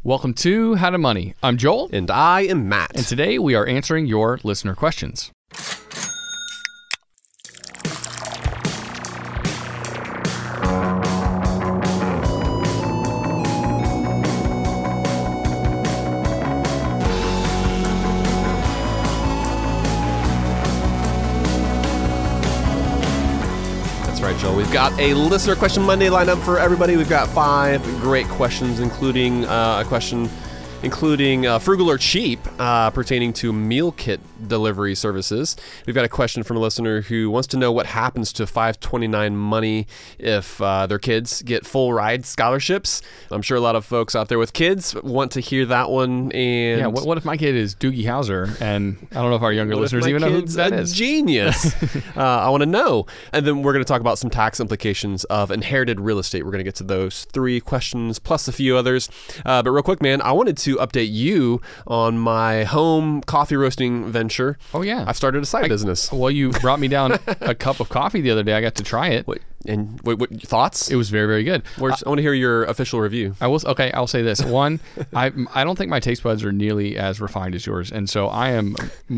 Welcome to How to Money. I'm Joel. And I am Matt. And today we are answering your listener questions. Right, Joel. We've got a Listener Question Monday lined up for everybody. We've got 5 great questions, including a question frugal or cheap pertaining to meal kit delivery services. We've got a question from a listener who wants to know what happens to 529 money if their kids get full ride scholarships. I'm sure a lot of folks out there with kids want to hear that one. And yeah, what if my kid is Doogie Howser, and I don't know if our younger listeners even know who that is. Genius. I want to know. And then we're going to talk about some tax implications of inherited real estate. We're going to get to those 3 questions plus a few others. But real quick, man, I wanted to update you on my home coffee roasting venture. Oh, yeah. I've started a side business. Well, you brought me down a cup of coffee the other day. I got to try it. What thoughts? It was very, very good. I want to hear your official review. I'll say this. One, I don't think my taste buds are nearly as refined as yours, and so I am.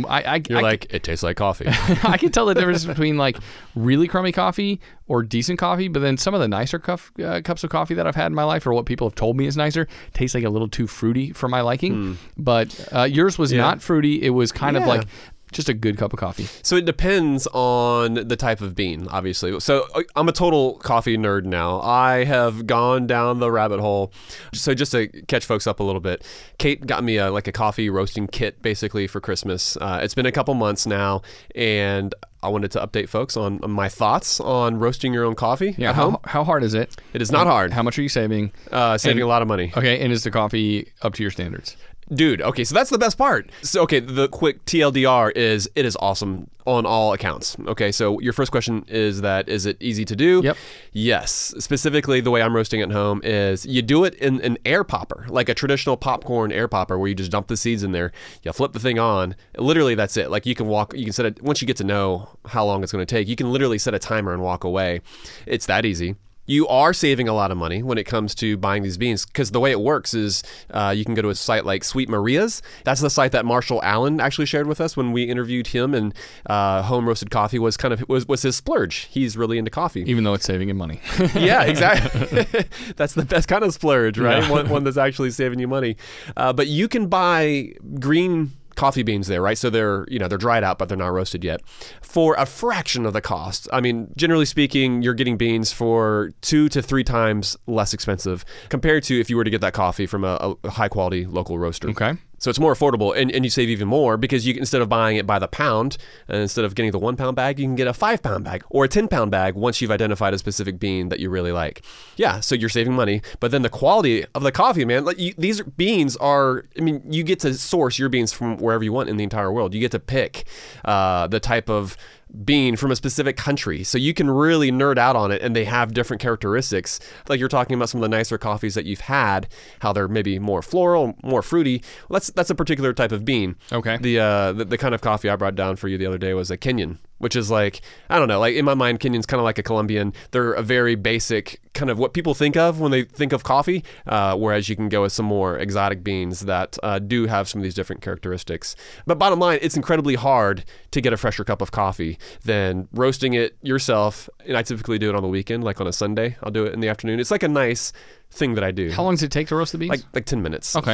It tastes like coffee. I can tell the difference between like really crummy coffee or decent coffee, but then some of the nicer cups of coffee that I've had in my life, or what people have told me is nicer, taste like a little too fruity for my liking. But yours was not fruity. It was kind of like just a good cup of coffee. So it depends on the type of bean, obviously. So I'm a total coffee nerd now. I have gone down the rabbit hole. So just to catch folks up a little bit, Kate got me a coffee roasting kit basically for Christmas. It's been a couple months now, and I wanted to update folks on my thoughts on roasting your own coffee at home. How hard is it? It is not hard. How much are you saving? Saving a lot of money. Okay, and is the coffee up to your standards? Dude, okay, so that's the best part. So, okay, the quick TLDR is it is awesome on all accounts. Okay, so your first question is it easy to do? Yep. Yes. Specifically, the way I'm roasting at home is you do it in an air popper, like a traditional popcorn air popper where you just dump the seeds in there, you flip the thing on. Literally, that's it. Like you can set it, once you get to know how long it's going to take, you can literally set a timer and walk away. It's that easy. You are saving a lot of money when it comes to buying these beans, because the way it works is you can go to a site like Sweet Maria's. That's the site that Marshall Allen actually shared with us when we interviewed him, and home roasted coffee was his splurge. He's really into coffee, even though it's saving him money. Yeah, exactly. That's the best kind of splurge, right? Yeah. One that's actually saving you money. But you can buy green coffee beans there, right? So they're dried out, but they're not roasted yet, for a fraction of the cost. I mean, generally speaking, you're getting beans for 2 to 3 times less expensive compared to if you were to get that coffee from a high quality local roaster. Okay. So it's more affordable, and you save even more because you can, instead of buying it by the pound, and instead of getting the 1 pound bag, you can get a 5 pound bag or a 10 pound bag once you've identified a specific bean that you really like. Yeah, so you're saving money, but then the quality of the coffee, man, these beans are, you get to source your beans from wherever you want in the entire world. You get to pick the type of bean from a specific country, so you can really nerd out on it, and they have different characteristics. Like you're talking about some of the nicer coffees that you've had, how they're maybe more floral, more fruity. Well, that's a particular type of bean. Okay. The kind of coffee I brought down for you the other day was a Kenyan, which is like, I don't know, like in my mind, Kenyan's kind of like a Colombian. They're a very basic kind of what people think of when they think of coffee, whereas you can go with some more exotic beans that do have some of these different characteristics. But bottom line, it's incredibly hard to get a fresher cup of coffee than roasting it yourself. And I typically do it on the weekend, like on a Sunday. I'll do it in the afternoon. It's like a nice thing that I do. How long does it take to roast the beans? Like 10 minutes. Okay.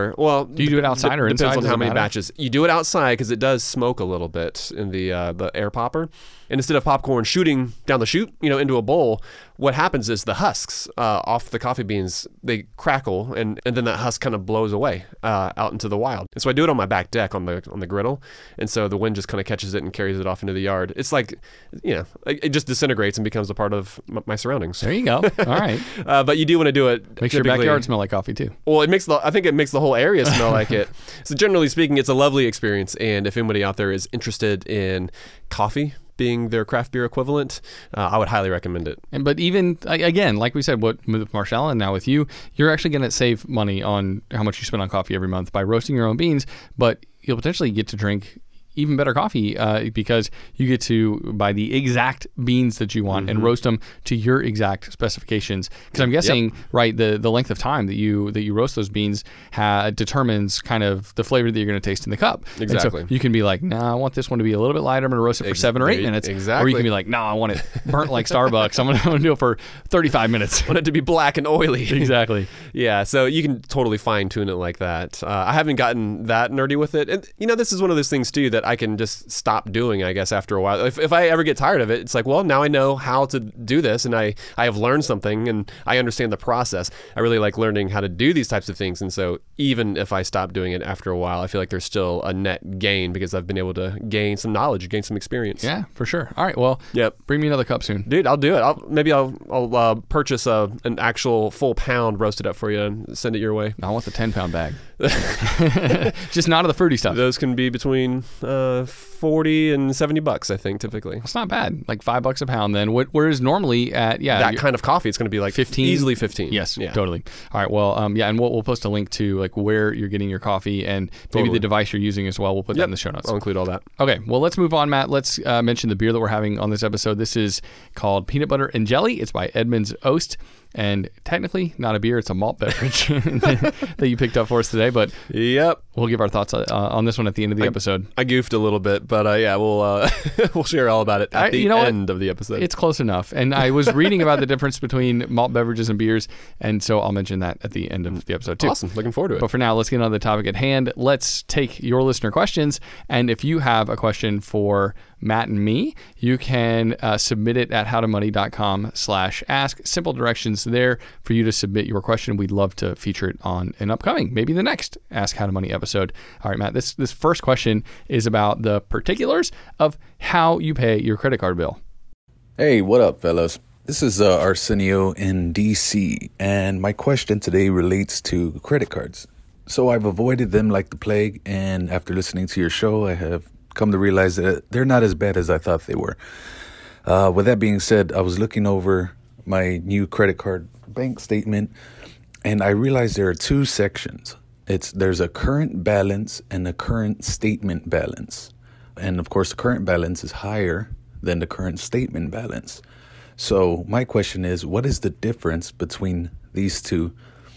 Do you do it outside or inside? Depends on how many batches. You do it outside because it does smoke a little bit in the air popper. And instead of popcorn shooting down the chute, into a bowl, what happens is the husks off the coffee beans, they crackle, and then that husk kind of blows away out into the wild. And so I do it on my back deck on the griddle, and so the wind just kind of catches it and carries it off into the yard. It's like, it just disintegrates and becomes a part of my surroundings. There you go. All right. But you do want to do it. Makes your backyard smell like coffee too. Well, I think it makes the whole area smell like it. So generally speaking, it's a lovely experience. And if anybody out there is interested in coffee being their craft beer equivalent, I would highly recommend it. But even, again, like we said, with Marshall and now with you, you're actually going to save money on how much you spend on coffee every month by roasting your own beans, but you'll potentially get to drink even better coffee because you get to buy the exact beans that you want and roast them to your exact specifications. Because I'm guessing, right, the length of time that you roast those beans determines kind of the flavor that you're going to taste in the cup. Exactly. And so you can be like, nah, I want this one to be a little bit lighter. I'm going to roast it for 7 or 8 minutes. Exactly. Or you can be like, no, I want it burnt like Starbucks. I'm going to do it for 35 minutes. I want it to be black and oily. Exactly. Yeah, so you can totally fine tune it like that. I haven't gotten that nerdy with it. And, this is one of those things, too, that I can just stop doing, I guess, after a while. If I ever get tired of it, it's like, well, now I know how to do this, and I have learned something, and I understand the process. I really like learning how to do these types of things, and so even if I stop doing it after a while, I feel like there's still a net gain because I've been able to gain some knowledge, gain some experience. Yeah, for sure. All right, well, bring me another cup soon. Dude, I'll do it. Maybe I'll purchase an actual full pound, roast it up for you, and send it your way. I want the 10-pound bag. Just not of the fruity stuff. Those can be between $40 and $70, I think, typically. That's not bad. Like $5 a pound then. Whereas normally at that kind of coffee, it's going to be like 15, easily 15. Yes, totally. All right, well, and we'll post a link to like where you're getting your coffee and maybe the device you're using as well. We'll put that in the show notes. I'll include all that. Okay, well, let's move on, Matt. Let's mention the beer that we're having on this episode. This is called Peanut Butter and Jelly. It's by Edmunds Oast. And technically not a beer, it's a malt beverage that you picked up for us today. But we'll give our thoughts on this one at the end of the episode. I goofed a little bit, but we'll we'll share all about it at the end of the episode. It's close enough. And I was reading about the difference between malt beverages and beers, and so I'll mention that at the end of the episode too. Awesome. Looking forward to it. But for now, let's get on to the topic at hand. Let's take your listener questions. And if you have a question for Matt and me, you can submit it at howtomoney.com/ask. Simple directions there for you to submit your question. We'd love to feature it on an upcoming, maybe the next Ask How to Money episode. All right, Matt, this first question is about the particulars of how you pay your credit card bill. Hey, what up, fellas? This is Arsenio in DC, and my question today relates to credit cards. So I've avoided them like the plague, and after listening to your show, I have come to realize that they're not as bad as I thought they were. With that being said, I was looking over my new credit card bank statement, and I realized there are 2 sections. There's a current balance and a current statement balance. And of course, the current balance is higher than the current statement balance. So my question is, what is the difference between these two,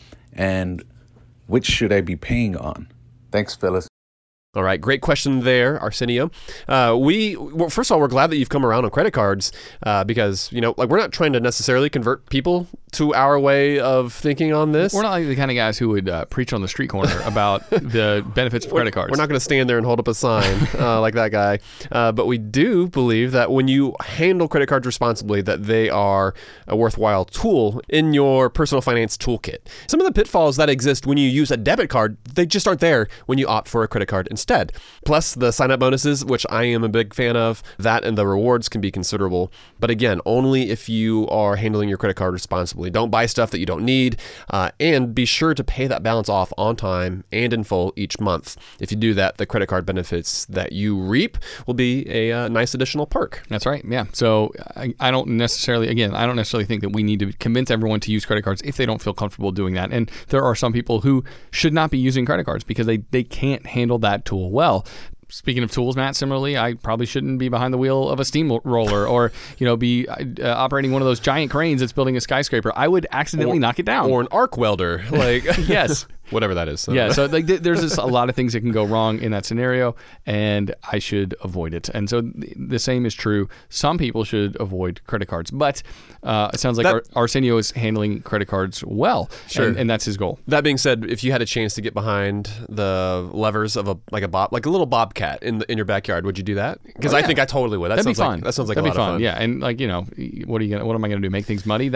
and which should I be paying on? Thanks, fellas. All right, great question there, Arsenio. First of all, we're glad that you've come around on credit cards because, we're not trying to necessarily convert people to our way of thinking on this. We're not like the kind of guys who would preach on the street corner about the benefits of credit cards. We're not going to stand there and hold up a sign like that guy. But we do believe that when you handle credit cards responsibly, that they are a worthwhile tool in your personal finance toolkit. Some of the pitfalls that exist when you use a debit card, they just aren't there when you opt for a credit card instead. Plus the sign-up bonuses, which I am a big fan of, that and the rewards can be considerable. But again, only if you are handling your credit card responsibly. Don't buy stuff that you don't need, and be sure to pay that balance off on time and in full each month. If you do that, the credit card benefits that you reap will be a nice additional perk. That's right. Yeah. So I don't necessarily think that we need to convince everyone to use credit cards if they don't feel comfortable doing that. And there are some people who should not be using credit cards because they can't handle that tool well. Speaking of tools, Matt, similarly, I probably shouldn't be behind the wheel of a steamroller or, be operating one of those giant cranes that's building a skyscraper. I would accidentally knock it down. Or an arc welder. Yes. Whatever that is. So. Yeah, so there's just a lot of things that can go wrong in that scenario, and I should avoid it. And so the same is true. Some people should avoid credit cards, but it sounds like Arsenio is handling credit cards well, sure. and that's his goal. That being said, if you had a chance to get behind the levers of a little bobcat in your backyard, would you do that? Because I think I totally would. That'd be fun. That sounds like That'd a lot of fun. Yeah, and what am I going to do? Make things muddy?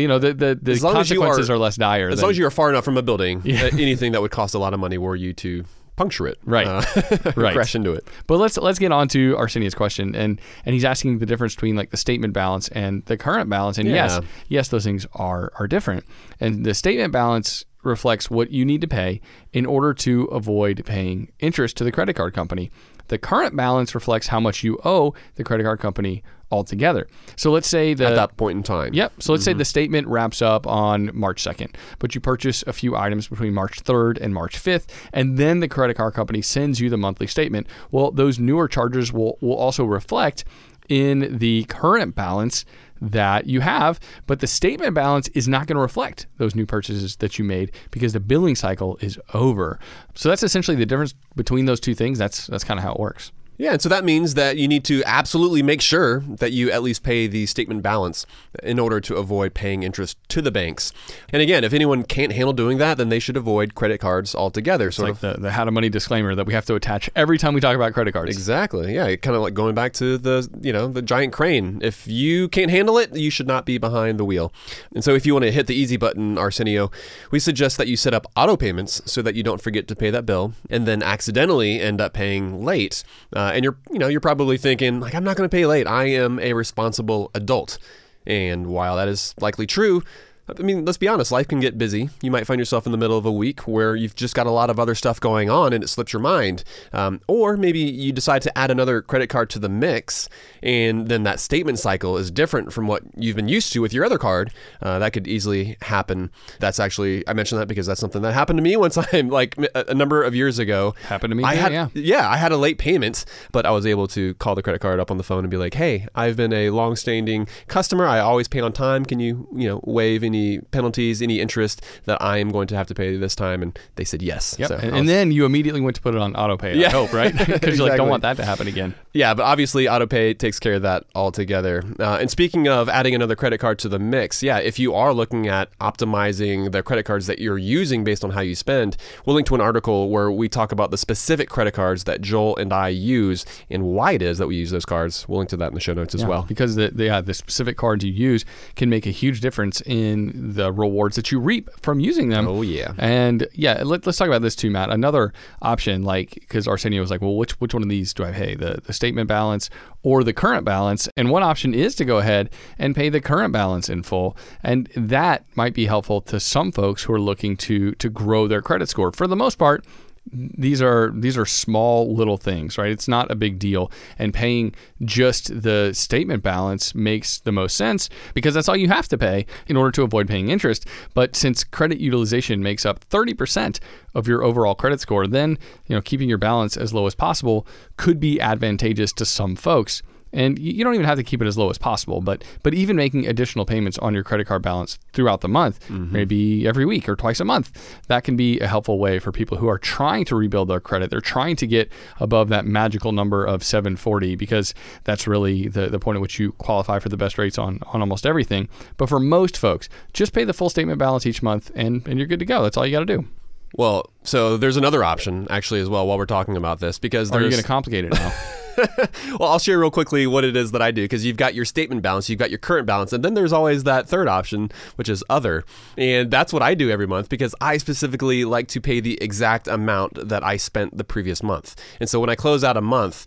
The consequences are less dire. As long as you are far enough from a building. Yeah. Anything that would cost a lot of money were you to puncture it, right? Right, crash into it. But let's get on to Arsenio's question, and he's asking the difference between like the statement balance and the current balance. And yes, those things are different. And the statement balance reflects what you need to pay in order to avoid paying interest to the credit card company. The current balance reflects how much you owe the credit card company altogether. So let's say At that point in time. Yep. So let's say the statement wraps up on March 2nd, but you purchase a few items between March 3rd and March 5th, and then the credit card company sends you the monthly statement. Well, those newer charges will also reflect in the current balance that you have, but the statement balance is not going to reflect those new purchases that you made because the billing cycle is over. So that's essentially the difference between those two things. That's kind of how it works. Yeah, and so that means that you need to absolutely make sure that you at least pay the statement balance in order to avoid paying interest to the banks. And again, if anyone can't handle doing that, then they should avoid credit cards altogether. It's like the how to money disclaimer that we have to attach every time we talk about credit cards. Exactly. Yeah, kind of like going back to the giant crane. If you can't handle it, you should not be behind the wheel. And so if you want to hit the easy button, Arsenio, we suggest that you set up auto payments so that you don't forget to pay that bill and then accidentally end up paying late. And you're probably thinking, like, I'm not going to pay late. I am a responsible adult. And while that is likely true, I mean, let's be honest, life can get busy. You might find yourself in the middle of a week where you've just got a lot of other stuff going on and it slips your mind. Or maybe you decide to add another credit card to the mix, and then that statement cycle is different from what you've been used to with your other card. That could easily happen. That's actually, I mentioned that because that's something that happened to me one time, like a number of years ago. Happened to me, I yeah. had a late payment, but I was able to call the credit card up on the phone and be like, hey, I've been a long-standing customer. I always pay on time. Can you waive any penalties, any interest that I am going to have to pay this time? And they said yes. Yep. So and then you immediately went to put it on auto pay, I hope, right? Because you don't want that to happen again. Yeah, but obviously auto pay takes care of that altogether. And speaking of adding another credit card to the mix, yeah, if you are looking at optimizing the credit cards that you're using based on how you spend, we'll link to an article where we talk about the specific credit cards that Joel and I use and why it is that we use those cards. We'll link to that in the show notes as well. Because the specific cards you use can make a huge difference in the rewards that you reap from using them. Oh, yeah. And yeah, let's talk about this too, Matt. Another option, like, because Arsenio was like, well, which one of these do I pay? The statement balance or the current balance? And one option is to go ahead and pay the current balance in full. And that might be helpful to some folks who are looking to grow their credit score. For the most part, these are small little things, right? It's not a big deal. And paying just the statement balance makes the most sense because that's all you have to pay in order to avoid paying interest. But since credit utilization makes up 30% of your overall credit score, then keeping your balance as low as possible could be advantageous to some folks. And you don't even have to keep it as low as possible, but even making additional payments on your credit card balance throughout the month, maybe every week or twice a month, that can be a helpful way for people who are trying to rebuild their credit. They're trying to get above that magical number of 740 because that's really the point at which you qualify for the best rates on almost everything. But for most folks, just pay the full statement balance each month and you're good to go. That's all you got to do. Well, so there's another option actually as well while we're talking about this because Are you going to complicate it now? Well, I'll share real quickly what it is that I do because you've got your statement balance, you've got your current balance, and then there's always that third option, which is other. And that's what I do every month because I specifically like to pay the exact amount that I spent the previous month. And so when I close out a month,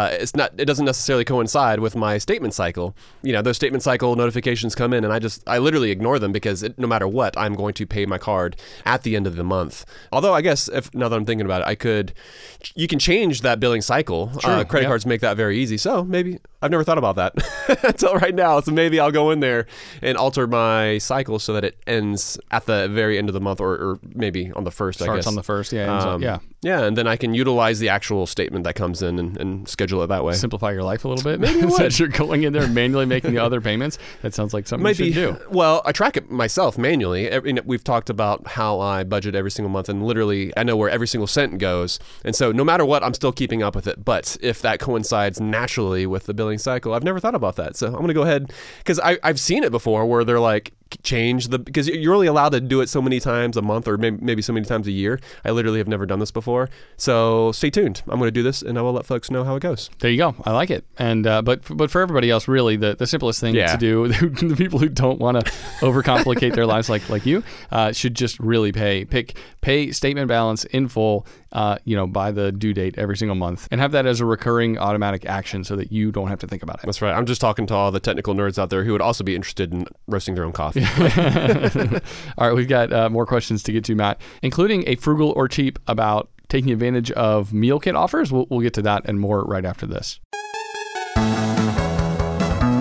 it doesn't necessarily coincide with my statement cycle. Those statement cycle notifications come in and I literally ignore them because no matter what, I'm going to pay my card at the end of the month. Although I guess now that I'm thinking about it, you can change that billing cycle. Sure, credit cards make that very easy. So maybe I've never thought about that until right now. So maybe I'll go in there and alter my cycle so that it ends at the very end of the month or maybe on the first, I guess. Starts on the first, yeah. Ends up, yeah. Yeah, and then I can utilize the actual statement that comes in and schedule it that way. Simplify your life a little bit. Maybe Since you're going in there and manually making the other payments, that sounds like something you should do. Well, I track it myself manually. We've talked about how I budget every single month, and literally I know where every single cent goes. And so no matter what, I'm still keeping up with it. But if that coincides naturally with the billing cycle, I've never thought about that. So I'm going to go ahead, because I've seen it before where they're like, because you're only allowed to do it so many times a month or maybe so many times a year. I literally have never done this before. So stay tuned. I'm going to do this and I will let folks know how it goes. There you go. I like it. And but for everybody else, really, the simplest thing to do, the people who don't want to overcomplicate their lives like you, should just really pay statement balance in full, by the due date every single month, and have that as a recurring automatic action so that you don't have to think about it. That's right. I'm just talking to all the technical nerds out there who would also be interested in roasting their own coffee. All right, we've got more questions to get to, Matt, including a frugal or cheap about taking advantage of meal kit offers. We'll get to that and more right after this.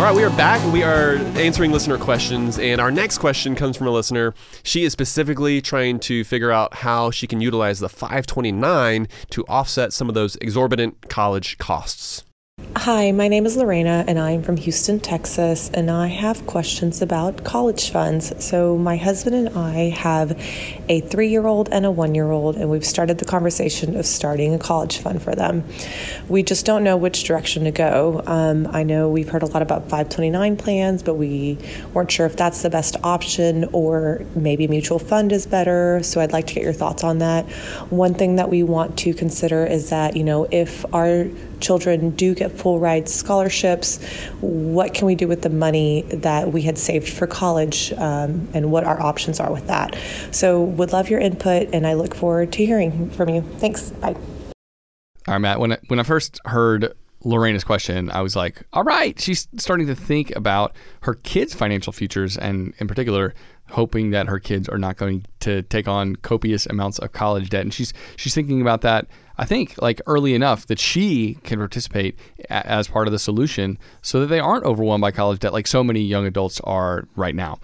right, we are back. We are answering listener questions, and our next question comes from a listener. She is specifically trying to figure out how she can utilize the 529 to offset some of those exorbitant college costs. Hi, my name is Lorena, and I'm from Houston, Texas, and I have questions about college funds. So my husband and I have a 3-year-old and a 1-year-old, and we've started the conversation of starting a college fund for them. We just don't know which direction to go. I know we've heard a lot about 529 plans, but we weren't sure if that's the best option or maybe a mutual fund is better. So I'd like to get your thoughts on that. One thing that we want to consider is that, if our children do get full ride scholarships, what can we do with the money that we had saved for college, and what our options are with that? So would love your input, and I look forward to hearing from you. Thanks. Bye. All right, Matt, when I first heard Lorena's question, I was like, all right, she's starting to think about her kids' financial futures, and in particular, hoping that her kids are not going to take on copious amounts of college debt. And she's thinking about that, I think, like early enough that she can participate as part of the solution so that they aren't overwhelmed by college debt like so many young adults are right now.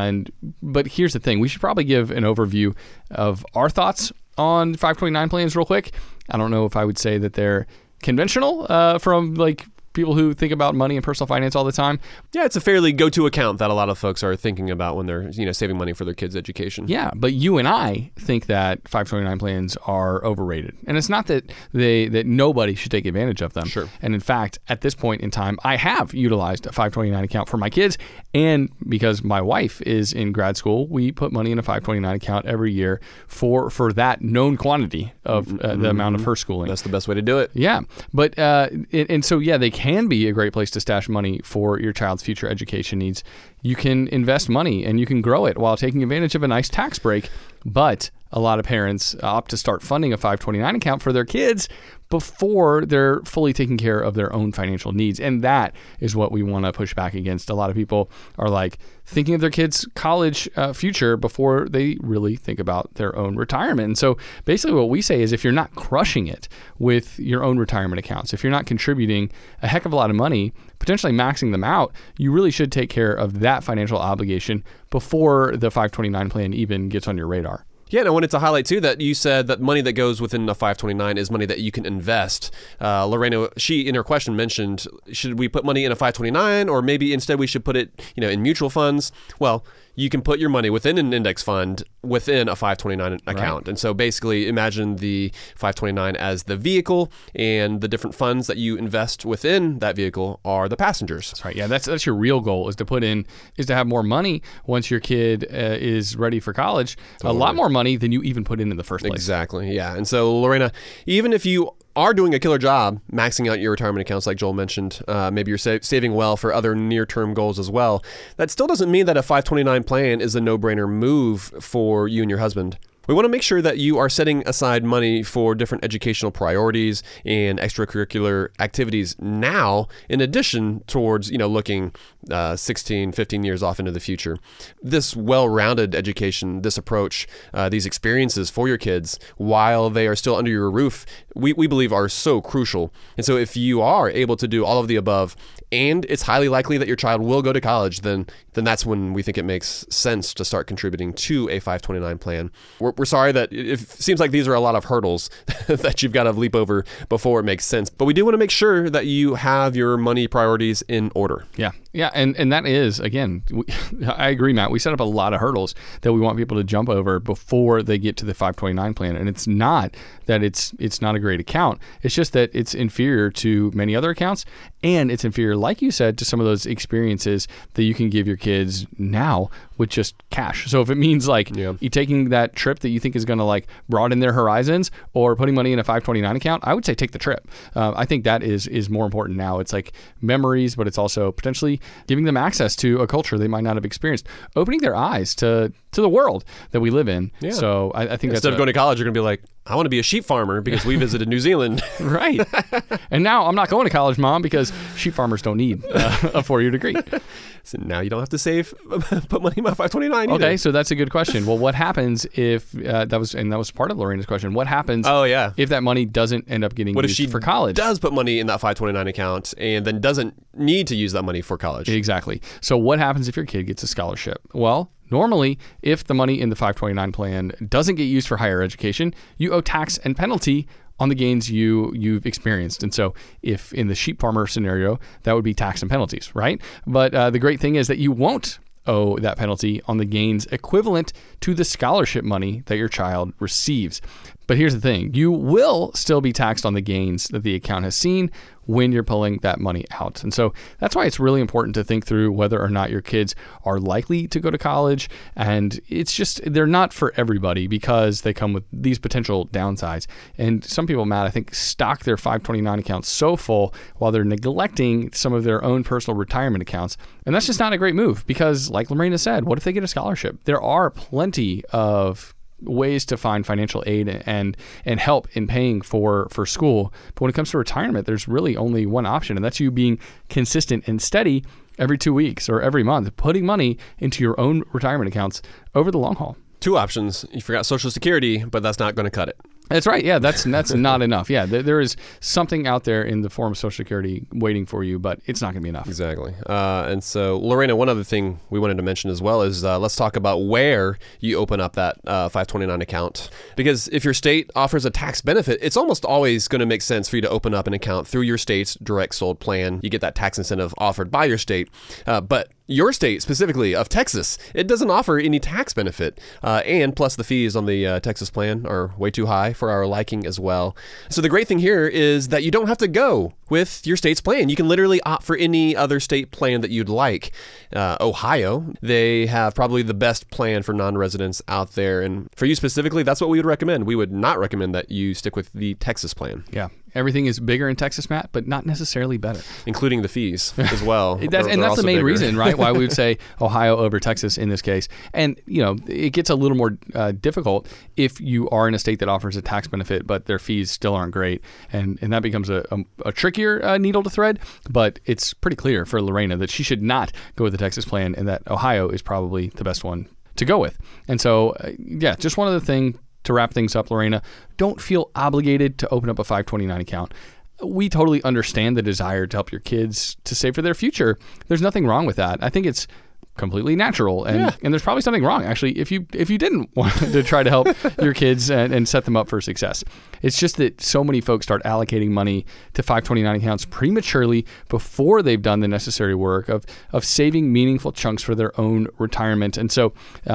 But here's the thing. We should probably give an overview of our thoughts on 529 plans real quick. I don't know if I would say that they're conventional from like people who think about money and personal finance all the time. Yeah, it's a fairly go-to account that a lot of folks are thinking about when they're, saving money for their kids' education. Yeah, but you and I think that 529 plans are overrated. And it's not that that nobody should take advantage of them. Sure. And in fact, at this point in time, I have utilized a 529 account for my kids. And because my wife is in grad school, we put money in a 529 account every year for that known quantity of the amount of her schooling. That's the best way to do it. Yeah. But, and so, yeah, they can be a great place to stash money for your child's future education needs. You can invest money and you can grow it while taking advantage of a nice tax break. But a lot of parents opt to start funding a 529 account for their kids before they're fully taking care of their own financial needs. And that is what we want to push back against. A lot of people are like thinking of their kids' college future before they really think about their own retirement. And so basically what we say is if you're not crushing it with your own retirement accounts, if you're not contributing a heck of a lot of money, potentially maxing them out, you really should take care of that financial obligation before the 529 plan even gets on your radar. Yeah, and I wanted to highlight, too, that you said that money that goes within the 529 is money that you can invest. Lorena, she, in her question, mentioned, should we put money in a 529, or maybe instead we should put it, in mutual funds? Well, you can put your money within an index fund within a 529 account. Right. And so basically imagine the 529 as the vehicle, and the different funds that you invest within that vehicle are the passengers. That's right. Yeah, that's your real goal, is to have more money once your kid is ready for college. Totally. A lot more money than you even put in the first place. Exactly. Yeah. And so Lorena, even if you are doing a killer job maxing out your retirement accounts like Joel mentioned, maybe you're saving well for other near-term goals as well, that still doesn't mean that a 529 plan is a no-brainer move for you and your husband. We want to make sure that you are setting aside money for different educational priorities and extracurricular activities now, in addition towards, looking 16, 15 years off into the future. This well-rounded education, this approach, these experiences for your kids while they are still under your roof, we believe are so crucial. And so if you are able to do all of the above, and it's highly likely that your child will go to college, then that's when we think it makes sense to start contributing to a 529 plan. We're sorry that it seems like these are a lot of hurdles that you've got to leap over before it makes sense. But we do want to make sure that you have your money priorities in order. Yeah. Yeah. And that is, again, I agree, Matt. We set up a lot of hurdles that we want people to jump over before they get to the 529 plan. And it's not that it's not a great account. It's just that it's inferior to many other accounts. And it's inferior, like you said, to some of those experiences that you can give your kids now with just cash. So if it means you taking that trip that you think is going to broaden their horizons, or putting money in a 529 account, I would say take the trip. I think that is more important now. It's like memories, but it's also potentially giving them access to a culture they might not have experienced, opening their eyes to to the world that we live in. Yeah. So I think instead of going to college, you're going to be like, I want to be a sheep farmer because we visited New Zealand. Right. And now I'm not going to college, Mom, because sheep farmers don't need a 4-year degree. So now you don't have to put money in my 529 either. Okay, so that's a good question. Well, what happens if that was part of Lorena's question? What happens if that money doesn't end up getting used for college? Does put money in that 529 account and then doesn't need to use that money for college? Exactly. So what happens if your kid gets a scholarship? Well, normally, if the money in the 529 plan doesn't get used for higher education, you owe tax and penalty on the gains you've experienced. And so if in the sheep farmer scenario, that would be tax and penalties, right? But the great thing is that you won't owe that penalty on the gains equivalent to the scholarship money that your child receives. But here's the thing, you will still be taxed on the gains that the account has seen when you're pulling that money out. And so that's why it's really important to think through whether or not your kids are likely to go to college. And it's just, they're not for everybody because they come with these potential downsides. And some people, Matt, I think stock their 529 accounts so full while they're neglecting some of their own personal retirement accounts. And that's just not a great move because like Lorena said, what if they get a scholarship? There are plenty of ways to find financial aid and help in paying for school. But when it comes to retirement, there's really only one option, and that's you being consistent and steady every 2 weeks or every month, putting money into your own retirement accounts over the long haul. 2 options. You forgot Social Security, but that's not going to cut it. That's right. Yeah, that's not enough. Yeah, there is something out there in the form of Social Security waiting for you, but it's not going to be enough. Exactly. And so, Lorena, one other thing we wanted to mention as well is let's talk about where you open up that 529 account. Because if your state offers a tax benefit, it's almost always going to make sense for you to open up an account through your state's direct sold plan. You get that tax incentive offered by your state. But your state, specifically of Texas, it doesn't offer any tax benefit. And plus the fees on the Texas plan are way too high for our liking as well. So the great thing here is that you don't have to go with your state's plan. You can literally opt for any other state plan that you'd like. Ohio, they have probably the best plan for non-residents out there. And for you specifically, that's what we would recommend. We would not recommend that you stick with the Texas plan. Yeah. Everything is bigger in Texas, Matt, but not necessarily better. Including the fees as well. That's the main reason, right? Why we would say Ohio over Texas in this case. And, it gets a little more difficult if you are in a state that offers a tax benefit, but their fees still aren't great. And that becomes a trickier needle to thread. But it's pretty clear for Lorena that she should not go with the Texas plan and that Ohio is probably the best one to go with. And so, just one other thing to wrap things up, Lorena, don't feel obligated to open up a 529 account. We totally understand the desire to help your kids to save for their future. There's nothing wrong with that. I think it's completely natural. And there's probably something wrong, actually, if you didn't want to try to help your kids and set them up for success. It's just that so many folks start allocating money to 529 accounts prematurely before they've done the necessary work of saving meaningful chunks for their own retirement. And so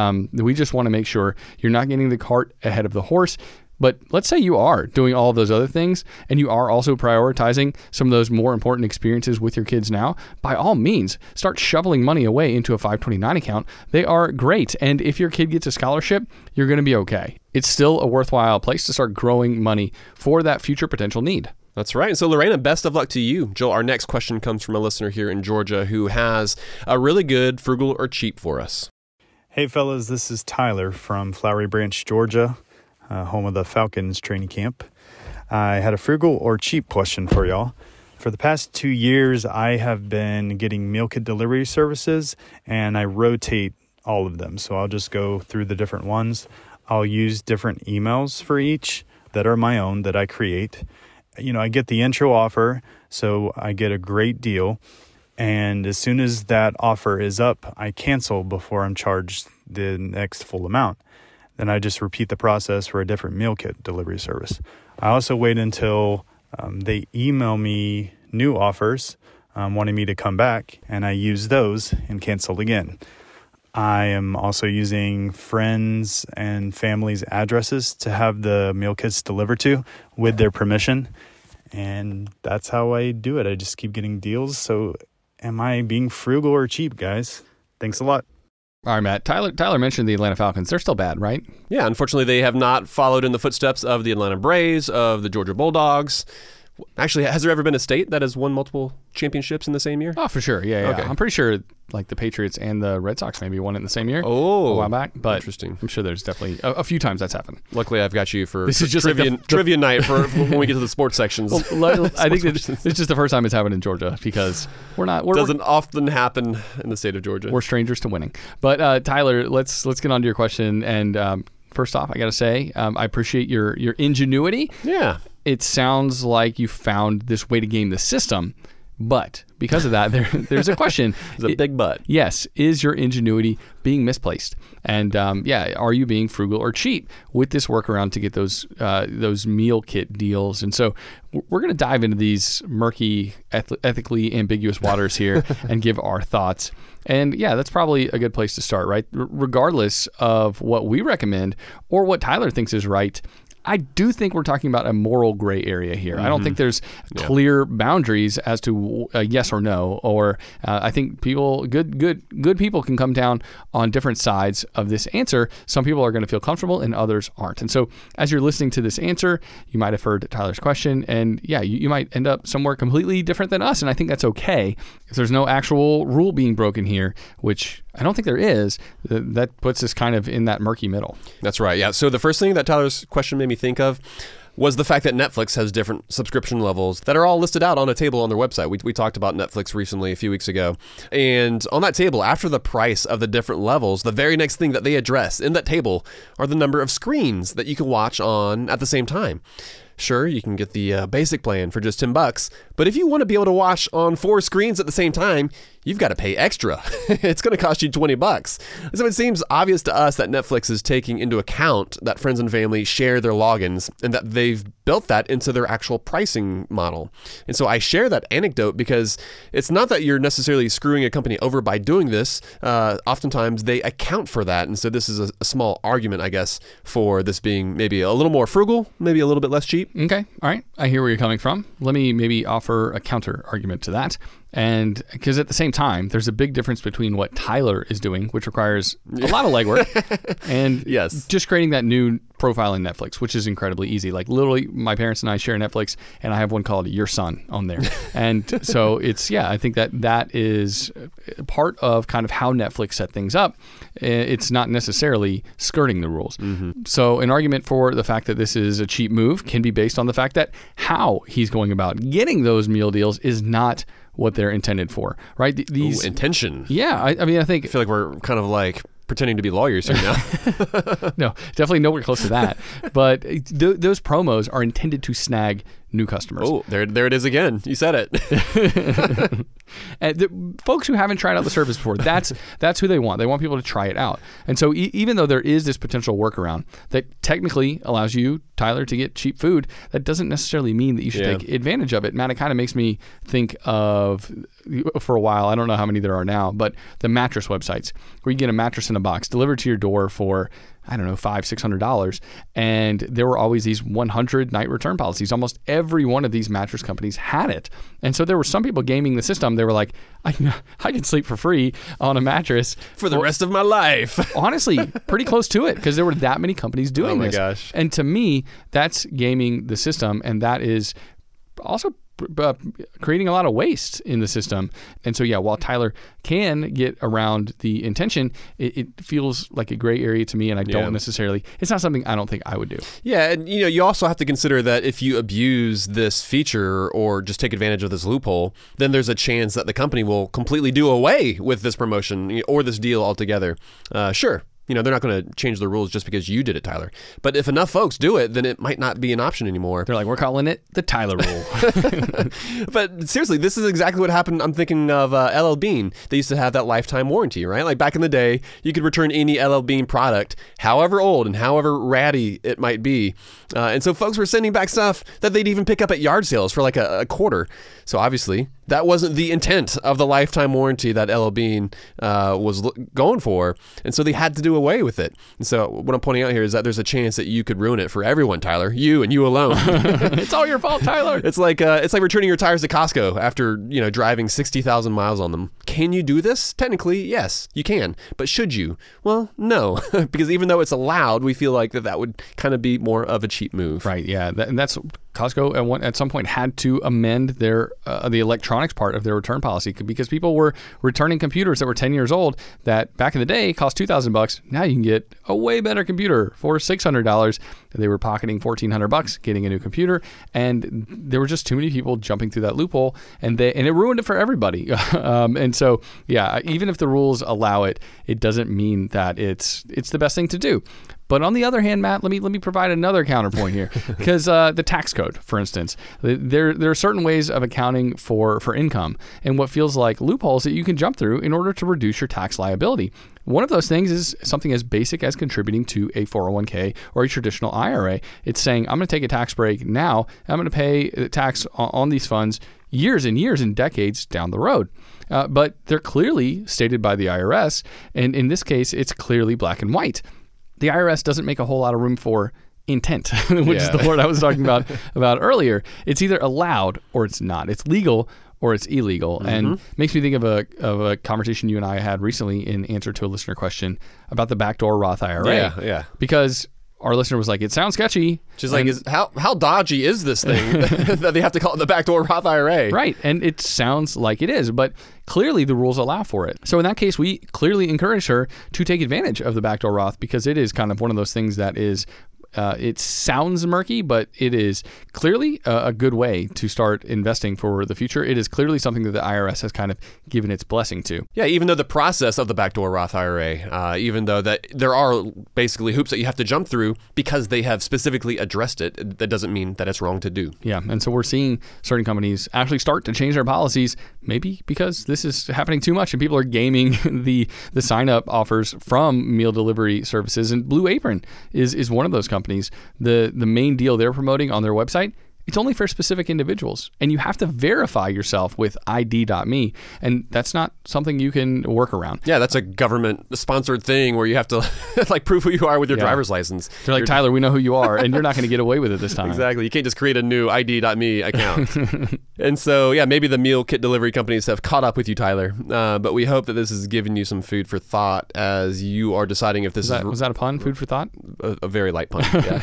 we just want to make sure you're not getting the cart ahead of the horse. But let's say you are doing all of those other things and you are also prioritizing some of those more important experiences with your kids now. By all means, start shoveling money away into a 529 account. They are great. And if your kid gets a scholarship, you're going to be okay. It's still a worthwhile place to start growing money for that future potential need. That's right. So, Lorena, best of luck to you. Joel, our next question comes from a listener here in Georgia who has a really good frugal or cheap for us. Hey, fellas, this is Tyler from Flowery Branch, Georgia. Home of the Falcons training camp. I had a frugal or cheap question for y'all. For the past 2 years, I have been getting meal kit delivery services, and I rotate all of them. So I'll just go through the different ones. I'll use different emails for each that are my own that I create. I get the intro offer, so I get a great deal. And as soon as that offer is up, I cancel before I'm charged the next full amount. Then I just repeat the process for a different meal kit delivery service. I also wait until they email me new offers wanting me to come back, and I use those and cancel again. I am also using friends and family's addresses to have the meal kits delivered to with their permission, and that's how I do it. I just keep getting deals. So am I being frugal or cheap, guys? Thanks a lot. All right, Matt. Tyler mentioned the Atlanta Falcons. They're still bad, right? Yeah, unfortunately, they have not followed in the footsteps of the Atlanta Braves, of the Georgia Bulldogs. Actually, has there ever been a state that has won multiple championships in the same year? Oh, for sure. Yeah. Okay. I'm pretty sure like the Patriots and the Red Sox maybe won it in the same year. Oh, a while back. But interesting. I'm sure there's definitely a few times that's happened. Luckily, I've got you for This is just like trivia night for when we get to the sports sections. I think it's just the first time it's happened in Georgia because we're doesn't often happen in the state of Georgia. We're strangers to winning. But Tyler, let's get on to your question. And first off, I got to say, I appreciate your ingenuity. Yeah. It sounds like you found this way to game the system, but because of that, there's a question. It's a big but. Yes. Is your ingenuity being misplaced? And are you being frugal or cheap with this workaround to get those meal kit deals? And so we're going to dive into these murky, ethically ambiguous waters here and give our thoughts. And yeah, that's probably a good place to start, right? Regardless of what we recommend or what Tyler thinks is right, I do think we're talking about a moral gray area here. I don't think there's clear boundaries as to yes or no. Or I think good people can come down on different sides of this answer. Some people are going to feel comfortable and others aren't. And so as you're listening to this answer, you might have heard Tyler's question, and yeah, you might end up somewhere completely different than us. And I think that's okay. If there's no actual rule being broken here, which I don't think there is, that puts us kind of in that murky middle. That's right. Yeah. So the first thing that Tyler's question made me think of was the fact that Netflix has different subscription levels that are all listed out on a table on their website. We talked about Netflix recently a few weeks ago. And on that table, after the price of the different levels, the very next thing that they address in that table are the number of screens that you can watch on at the same time. Sure, you can get the basic plan for just $10, but if you want to be able to watch on 4 screens at the same time, you've got to pay extra. It's going to cost you $20. So it seems obvious to us that Netflix is taking into account that friends and family share their logins and that they've built that into their actual pricing model. And so I share that anecdote because it's not that you're necessarily screwing a company over by doing this. Oftentimes they account for that. And so this is a small argument, I guess, for this being maybe a little more frugal, maybe a little bit less cheap. Okay. All right. I hear where you're coming from. Let me maybe offer a counter argument to that. And because at the same time, there's a big difference between what Tyler is doing, which requires a lot of legwork, and just creating that new profile in Netflix, which is incredibly easy. Like literally, my parents and I share Netflix, and I have one called Your Son on there. And so I think that is part of kind of how Netflix set things up. It's not necessarily skirting the rules. Mm-hmm. So an argument for the fact that this is a cheap move can be based on the fact that how he's going about getting those meal deals is not what they're intended for, right? These intention. Yeah, I mean, I feel like we're kind of like pretending to be lawyers here now. No, definitely nowhere close to that. But those promos are intended to snag new customers. Oh, there it is again. You said it. And the folks who haven't tried out the service before, that's who they want. They want people to try it out. And so even though there is this potential workaround that technically allows you, Tyler, to get cheap food, that doesn't necessarily mean that you should take advantage of it. Matt, it kind of makes me think of, for a while, I don't know how many there are now, but the mattress websites where you get a mattress in a box delivered to your door for, I don't know, $500-$600, and there were always these 100-night return policies. Almost every one of these mattress companies had it, and so there were some people gaming the system. They were like, I can sleep for free on a mattress for the rest of my life. Honestly, pretty close to it because there were that many companies doing this. Oh my gosh! And to me, that's gaming the system, and that is also creating a lot of waste in the system. And so, while Tyler can get around the intention, it feels like a gray area to me, and I don't necessarily, it's not something I don't think I would do. Yeah, and you also have to consider that if you abuse this feature or just take advantage of this loophole, then there's a chance that the company will completely do away with this promotion or this deal altogether. Sure. They're not going to change the rules just because you did it, Tyler. But if enough folks do it, then it might not be an option anymore. They're like, we're calling it the Tyler rule. But seriously, this is exactly what happened. I'm thinking of LL Bean. They used to have that lifetime warranty, right? Like back in the day, you could return any LL Bean product, however old and however ratty it might be. And so folks were sending back stuff that they'd even pick up at yard sales for like a quarter. So obviously, that wasn't the intent of the lifetime warranty that LL Bean was going for. And so they had to do away with it. And so what I'm pointing out here is that there's a chance that you could ruin it for everyone, Tyler. You and you alone. It's all your fault, Tyler. It's like returning your tires to Costco after driving 60,000 miles on them. Can you do this? Technically, yes, you can. But should you? Well, no, because even though it's allowed, we feel like that would kind of be more of a cheap move. Right. Yeah, and that's Costco at some point had to amend their the electronics part of their return policy because people were returning computers that were 10 years old that back in the day cost $2,000. Now you can get a way better computer for $600. They were pocketing $1,400 getting a new computer, and there were just too many people jumping through that loophole, and it ruined it for everybody. And so, yeah, even if the rules allow it, it doesn't mean that it's the best thing to do. But on the other hand, Matt, let me provide another counterpoint here, because the tax code, for instance, there are certain ways of accounting for income and what feels like loopholes that you can jump through in order to reduce your tax liability. One of those things is something as basic as contributing to a 401k or a traditional IRA. It's saying, I'm going to take a tax break now. I'm going to pay tax on these funds years and years and decades down the road. But they're clearly stated by the IRS, and in this case, it's clearly black and white. The IRS doesn't make a whole lot of room for intent, which is the word I was talking about earlier. It's either allowed or it's not. It's legal or it's illegal. Mm-hmm. And makes me think of a conversation you and I had recently in answer to a listener question about the backdoor Roth IRA. Yeah. Because our listener was like, it sounds sketchy. She's like, how dodgy is this thing that they have to call it the backdoor Roth IRA? Right. And it sounds like it is, but clearly the rules allow for it. So in that case, we clearly encourage her to take advantage of the backdoor Roth because it is kind of one of those things that is it sounds murky, but it is clearly a good way to start investing for the future. It is clearly something that the IRS has kind of given its blessing to. Yeah, even though the process of the backdoor Roth IRA, even though that there are basically hoops that you have to jump through because they have specifically addressed it, that doesn't mean that it's wrong to do. Yeah, and so we're seeing certain companies actually start to change their policies, maybe because this is happening too much and people are gaming the sign-up offers from meal delivery services. And Blue Apron is one of those companies. The main deal they're promoting on their website, it's only for specific individuals, and you have to verify yourself with ID.me, and that's not something you can work around. Yeah, that's a government-sponsored thing where you have to like prove who you are with your driver's license. They're like, Tyler, we know who you are, and you're not going to get away with it this time. Exactly. You can't just create a new ID.me account. And so, yeah, maybe the meal kit delivery companies have caught up with you, Tyler, but we hope that this has given you some food for thought as you are deciding if this is... Was that a pun, food for thought? A very light pun, yeah.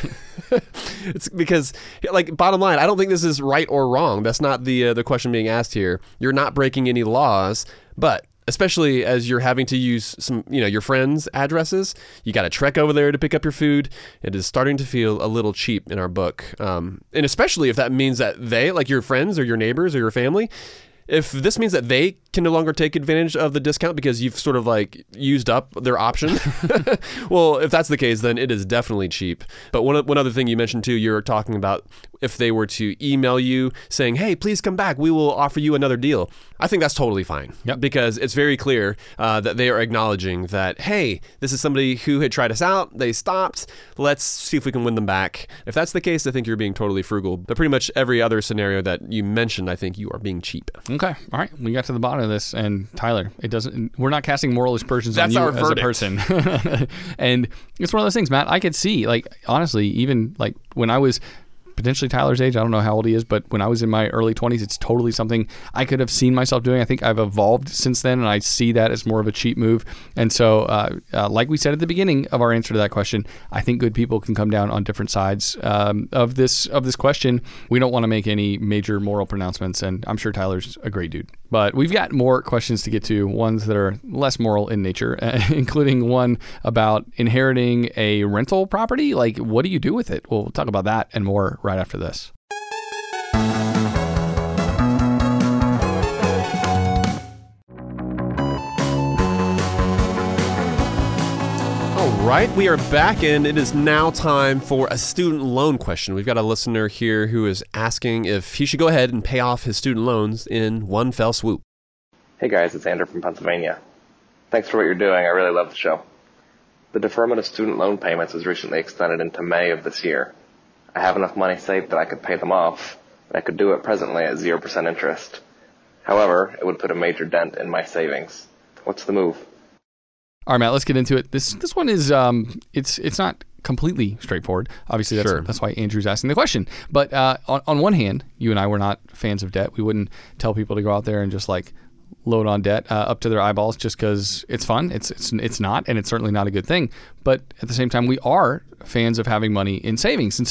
It's because, like, bottom line, I don't think this is right or wrong. That's not the question being asked here. You're not breaking any laws, but especially as you're having to use some, your friends' addresses, you got to trek over there to pick up your food. It is starting to feel a little cheap in our book. And especially if that means that they, like your friends or your neighbors or your family, if this means that they can no longer take advantage of the discount because you've sort of like used up their option, well, if that's the case, then it is definitely cheap. But one other thing you mentioned too, you're talking about if they were to email you saying, hey, please come back, we will offer you another deal. I think that's totally fine. Yep. Because it's very clear that they are acknowledging that, hey, this is somebody who had tried us out, they stopped, let's see if we can win them back. If that's the case, I think you're being totally frugal. But pretty much every other scenario that you mentioned, I think you are being cheap. Okay. All right. We got to the bottom of this, and Tyler, we're not casting moral aspersions on you as a person. And it's one of those things, Matt, I could see, like, honestly, even like when I was potentially Tyler's age, I don't know how old he is, but when I was in my early 20s, it's totally something I could have seen myself doing. I think I've evolved since then, and I see that as more of a cheap move. And so, like we said at the beginning of our answer to that question, I think good people can come down on different sides of this question. We don't want to make any major moral pronouncements, and I'm sure Tyler's a great dude. But we've got more questions to get to, ones that are less moral in nature, including one about inheriting a rental property. Like, what do you do with it? We'll talk about that and more right after this. All right, we are back, and it is now time for a student loan question. We've got a listener here who is asking if he should go ahead and pay off his student loans in one fell swoop. Hey guys, it's Andrew from Pennsylvania. Thanks for what you're doing. I really love the show. The deferment of student loan payments was recently extended into May of this year. I have enough money saved that I could pay them off, and I could do it presently at 0% interest. However, it would put a major dent in my savings. What's the move? All right, Matt, let's get into it. This one is it's not completely straightforward. Obviously, that's why Andrew's asking the question. But on one hand, you and I were not fans of debt. We wouldn't tell people to go out there and just like load on debt up to their eyeballs just because it's fun. It's not, and it's certainly not a good thing. But at the same time, we are fans of having money in savings. And so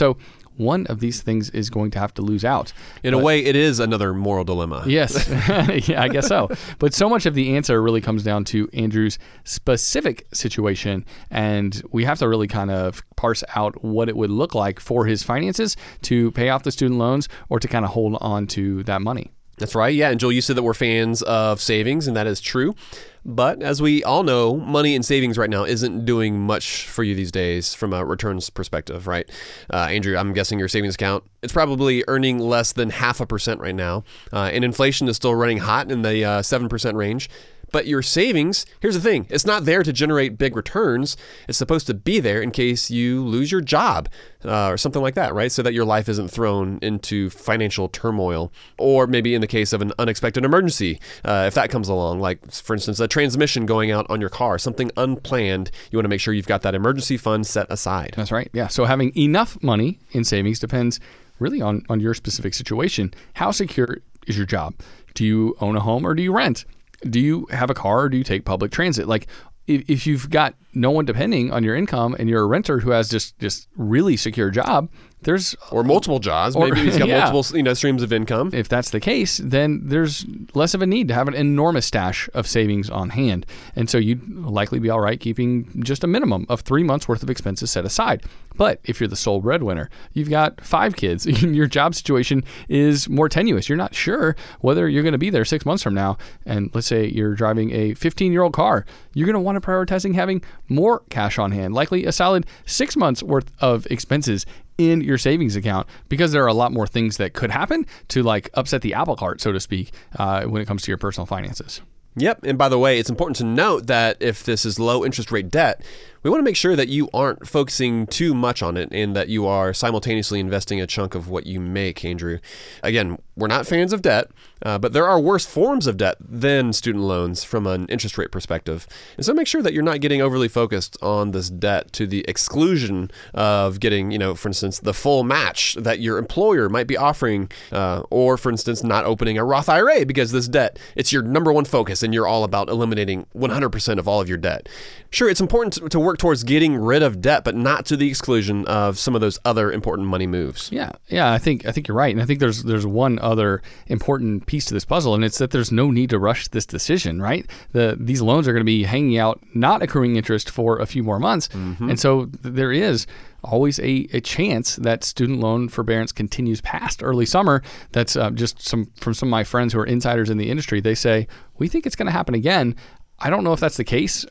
one of these things is going to have to lose out. In a way, it is another moral dilemma. Yes, yeah, I guess so. But so much of the answer really comes down to Andrew's specific situation, and we have to really kind of parse out what it would look like for his finances to pay off the student loans or to kind of hold on to that money. That's right. Yeah. And Joel, you said that we're fans of savings, and that is true. But as we all know, money in savings right now isn't doing much for you these days from a returns perspective, right? Andrew, I'm guessing your savings account, it's probably earning less than 0.5% right now. And inflation is still running hot in the 7% range. But your savings, here's the thing, it's not there to generate big returns. It's supposed to be there in case you lose your job or something like that, right? So that your life isn't thrown into financial turmoil, or maybe in the case of an unexpected emergency, if that comes along, like for instance, a transmission going out on your car, something unplanned, you want to make sure you've got that emergency fund set aside. That's right. Yeah. So having enough money in savings depends really on your specific situation. How secure is your job? Do you own a home or do you rent? Do you have a car or do you take public transit? Like if you've got no one depending on your income and you're a renter who has just really secure job, or multiple jobs, maybe he's got multiple streams of income. If that's the case, then there's less of a need to have an enormous stash of savings on hand. And so you'd likely be all right keeping just a minimum of 3 months worth of expenses set aside. But if you're the sole breadwinner, you've got 5 kids, your job situation is more tenuous. You're not sure whether you're going to be there 6 months from now. And let's say you're driving a 15-year-old car, you're going to want to prioritizing having more cash on hand, likely a solid 6 months worth of expenses in your savings account, because there are a lot more things that could happen to like upset the apple cart, so to speak, when it comes to your personal finances. Yep. And by the way, it's important to note that if this is low interest rate debt, we want to make sure that you aren't focusing too much on it and that you are simultaneously investing a chunk of what you make, Andrew. Again, we're not fans of debt, but there are worse forms of debt than student loans from an interest rate perspective. And so make sure that you're not getting overly focused on this debt to the exclusion of getting, for instance, the full match that your employer might be offering, or for instance, not opening a Roth IRA because this debt, it's your number one focus and you're all about eliminating 100% of all of your debt. Sure, it's important to work towards getting rid of debt, but not to the exclusion of some of those other important money moves. Yeah, I think you're right, and I think there's one other important piece to this puzzle, and it's that there's no need to rush this decision. Right, these loans are going to be hanging out, not accruing interest for a few more months, and so there is always a chance that student loan forbearance continues past early summer. That's just from some of my friends who are insiders in the industry. They say we think it's going to happen again. I don't know if that's the case,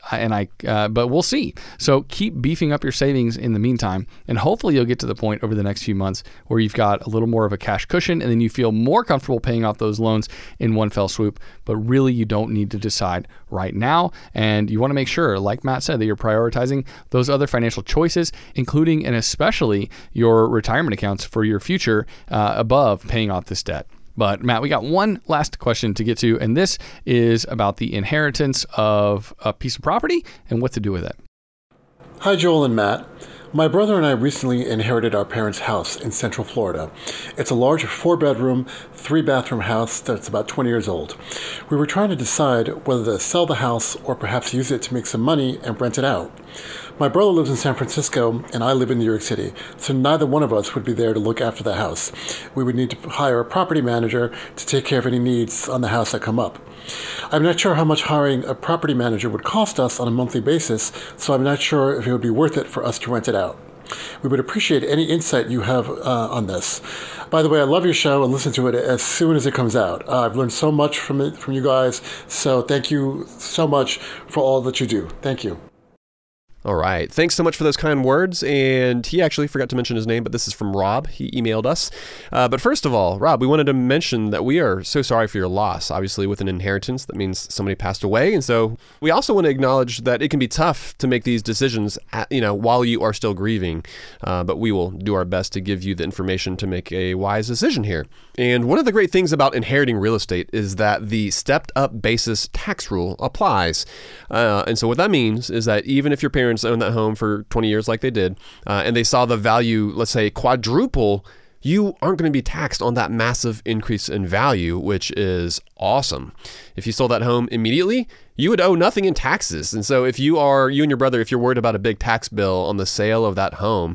but we'll see. So keep beefing up your savings in the meantime, and hopefully you'll get to the point over the next few months where you've got a little more of a cash cushion, and then you feel more comfortable paying off those loans in one fell swoop. But really, you don't need to decide right now, and you want to make sure, like Matt said, that you're prioritizing those other financial choices, including and especially your retirement accounts for your future above paying off this debt. But Matt, we got one last question to get to, and this is about the inheritance of a piece of property and what to do with it. Hi, Joel and Matt. My brother and I recently inherited our parents' house in Central Florida. It's a large 4-bedroom, 3-bathroom house that's about 20 years old. We were trying to decide whether to sell the house or perhaps use it to make some money and rent it out. My brother lives in San Francisco and I live in New York City, so neither one of us would be there to look after the house. We would need to hire a property manager to take care of any needs on the house that come up. I'm not sure how much hiring a property manager would cost us on a monthly basis, so I'm not sure if it would be worth it for us to rent it out. We would appreciate any insight you have on this. By the way, I love your show and listen to it as soon as it comes out. I've learned so much from you guys, so thank you so much for all that you do. Thank you. All right. Thanks so much for those kind words. And he actually forgot to mention his name, but this is from Rob. He emailed us. But first of all, Rob, we wanted to mention that we are so sorry for your loss. Obviously, with an inheritance, that means somebody passed away. And so we also want to acknowledge that it can be tough to make these decisions while you are still grieving. But we will do our best to give you the information to make a wise decision here. And one of the great things about inheriting real estate is that the stepped up basis tax rule applies. And so what that means is that even if your parents owned that home for 20 years like they did, and they saw the value, let's say, quadruple, you aren't going to be taxed on that massive increase in value, which is awesome. If you sold that home immediately, you would owe nothing in taxes. And so if you and your brother, if you're worried about a big tax bill on the sale of that home,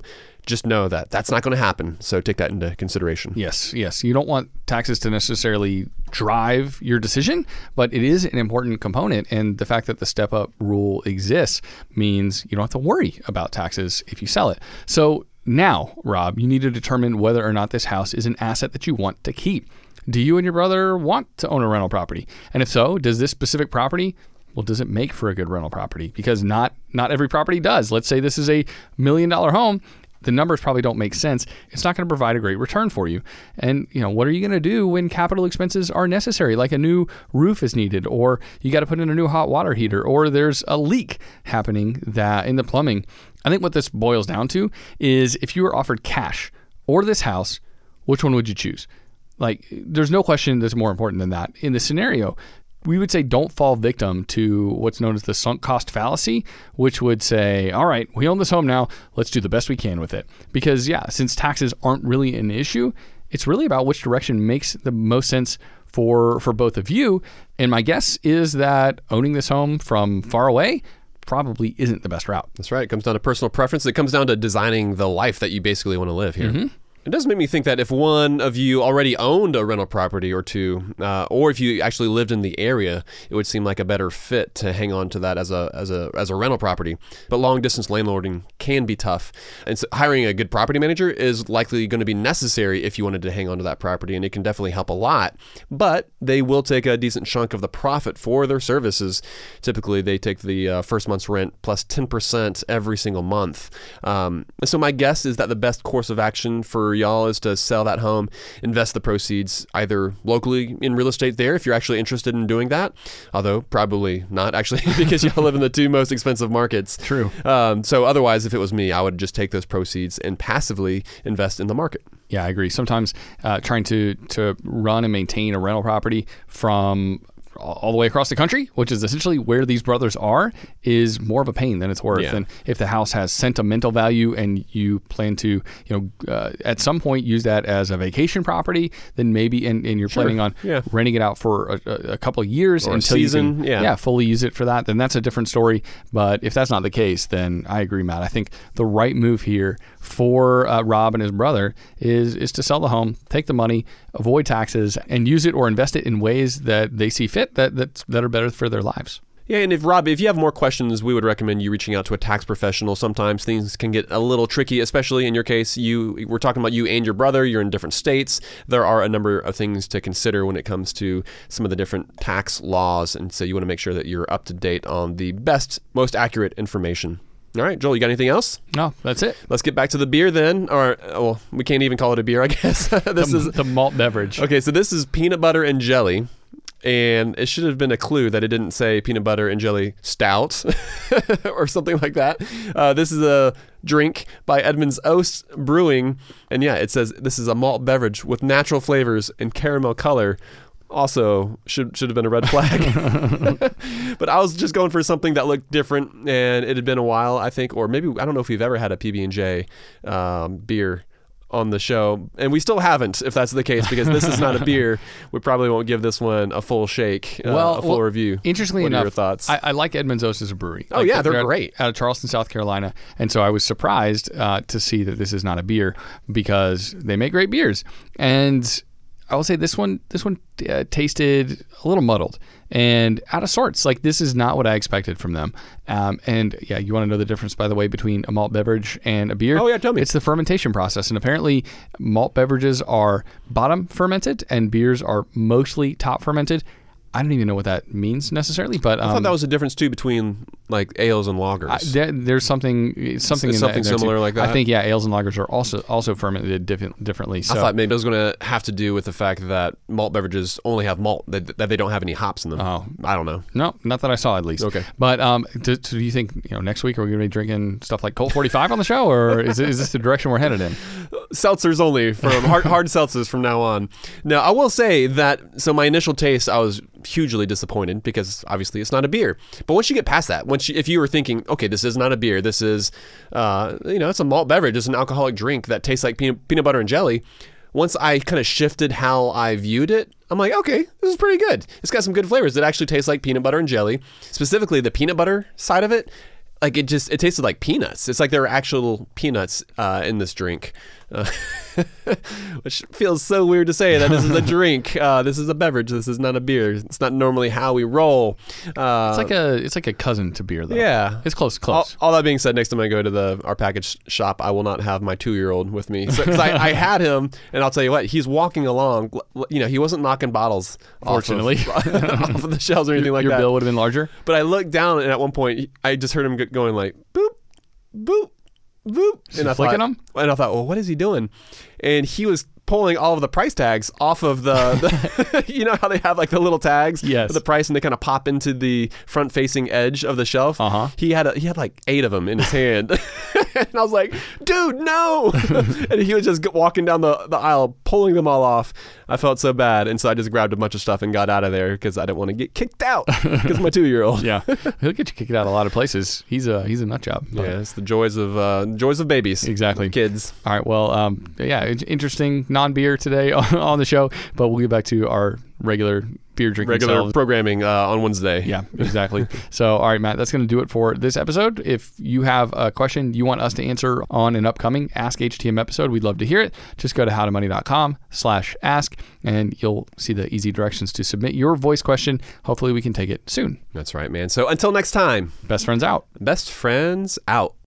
just know that that's not going to happen. So take that into consideration. Yes. You don't want taxes to necessarily drive your decision, but it is an important component. And the fact that the step-up rule exists means you don't have to worry about taxes if you sell it. So now, Rob, you need to determine whether or not this house is an asset that you want to keep. Do you and your brother want to own a rental property? And if so, does this specific property, well, does it make for a good rental property? Because not every property does. Let's say this is a $1 million home. The numbers probably don't make sense. It's not going to provide a great return for you. And, what are you going to do when capital expenses are necessary, like a new roof is needed, or you got to put in a new hot water heater, or there's a leak happening that in the plumbing? I think what this boils down to is if you were offered cash or this house, which one would you choose? Like, there's no question that's more important than that. In this scenario, we would say don't fall victim to what's known as the sunk cost fallacy, which would say, all right, we own this home now, let's do the best we can with it. Because since taxes aren't really an issue, it's really about which direction makes the most sense for both of you. And my guess is that owning this home from far away probably isn't the best route. That's right. It comes down to personal preference. It comes down to designing the life that you basically want to live here. Mm-hmm. It does make me think that if one of you already owned a rental property or two, or if you actually lived in the area, it would seem like a better fit to hang on to that as a rental property. But long distance landlording can be tough, and so hiring a good property manager is likely going to be necessary if you wanted to hang on to that property, and it can definitely help a lot. But they will take a decent chunk of the profit for their services. Typically, they take the first month's rent plus 10% every single month. And so my guess is that the best course of action for y'all is to sell that home, invest the proceeds either locally in real estate there if you're actually interested in doing that, although probably not actually because y'all live in the two most expensive markets. True. So otherwise, if it was me, I would just take those proceeds and passively invest in the market. Yeah, I agree. Sometimes trying to run and maintain a rental property from all the way across the country, which is essentially where these brothers are, is more of a pain than it's worth. Yeah. And if the house has sentimental value and you plan to, at some point use that as a vacation property, then maybe, and you're planning on renting it out for a couple of years or until a season, you can fully use it for that, then that's a different story. But if that's not the case, then I agree, Matt. I think the right move here for Rob and his brother is to sell the home, take the money, avoid taxes, and use it or invest it in ways that they see fit that are better for their lives. Yeah, and if you have more questions, we would recommend you reaching out to a tax professional. Sometimes things can get a little tricky, especially in your case. We're talking about you and your brother. You're in different states. There are a number of things to consider when it comes to some of the different tax laws, and so you want to make sure that you're up to date on the best, most accurate information. All right, Joel, you got anything else? No, that's it. Let's get back to the beer then. Or, well, we can't even call it a beer, I guess. This is the malt beverage. Okay, so this is peanut butter and jelly. And it should have been a clue that it didn't say peanut butter and jelly stout or something like that. This is a drink by Edmunds Oast Brewing. And it says this is a malt beverage with natural flavors and caramel color. Also should have been a red flag. But I was just going for something that looked different, and it had been a while, I think, or maybe, I don't know if we've ever had a PB&J beer on the show, and we still haven't, if that's the case, because this is not a beer. We probably won't give this one a full shake, a full review. Interestingly what enough, are your thoughts? I like Edmunds Oast as a brewery. Oh, yeah, they're great. Out of Charleston, South Carolina, and so I was surprised to see that this is not a beer because they make great beers. And I will say this one tasted a little muddled and out of sorts. Like, this is not what I expected from them. And you want to know the difference, by the way, between a malt beverage and a beer? Oh yeah, tell me. It's the fermentation process. And apparently malt beverages are bottom fermented and beers are mostly top fermented. I don't even know what that means necessarily, but I thought that was a difference too between like ales and lagers. There's something in similar like that. I think ales and lagers are also fermented differently. So I thought maybe it was going to have to do with the fact that malt beverages only have malt, that they don't have any hops in them. Oh, I don't know. No, not that I saw at least. Okay, but do you think next week are we going to be drinking stuff like Colt 45 on the show, or is this the direction we're headed in? Seltzers only, from hard seltzers from now on. Now I will say that my initial taste, I was hugely disappointed because obviously it's not a beer. But once you get past that, if you were thinking, okay, this is not a beer, this is it's a malt beverage, it's an alcoholic drink that tastes like peanut butter and jelly. Once I kind of shifted how I viewed it, I'm like, okay, this is pretty good. It's got some good flavors. It actually tastes like peanut butter and jelly. Specifically, the peanut butter side of it, like it tasted like peanuts. It's like there were actual peanuts in this drink. Which feels so weird to say that this is a drink. This is a beverage. This is not a beer. It's not normally how we roll. It's like a cousin to beer, though. Yeah, it's close. All that being said, next time I go to our package shop, I will not have my 2-year-old with me. So, 'cause I had him, and I'll tell you what, he's walking along. He wasn't knocking bottles. Fortunately, off of the shelves or anything like that. Your bill would have been larger. But I looked down, and at one point, I just heard him going like boop, boop. Boop. And I flicking thought, them? And I thought, well, what is he doing? And he was pulling all of the price tags off of the you know how they have like the little tags yes. for the price, and they kind of pop into the front-facing edge of the shelf. He had like 8 of them in his hand. And I was like, dude, no. And he was just walking down the aisle, pulling them all off. I felt so bad, and so I just grabbed a bunch of stuff and got out of there because I didn't want to get kicked out because of my 2-year-old. Yeah, he'll get you kicked out a lot of places. He's a nut job. Yeah, it's the joys of babies. Exactly, kids. All right, well, it's interesting non-beer today on the show, but we'll get back to our regular beer drinking programming on Wednesday. Yeah, exactly. So, all right, Matt, that's going to do it for this episode. If you have a question you want us to answer on an upcoming Ask HTM episode, we'd love to hear it. Just go to howtomoney.com/ask, and you'll see the easy directions to submit your voice question. Hopefully we can take it soon. That's right, man. So until next time, best friends out. Best friends out.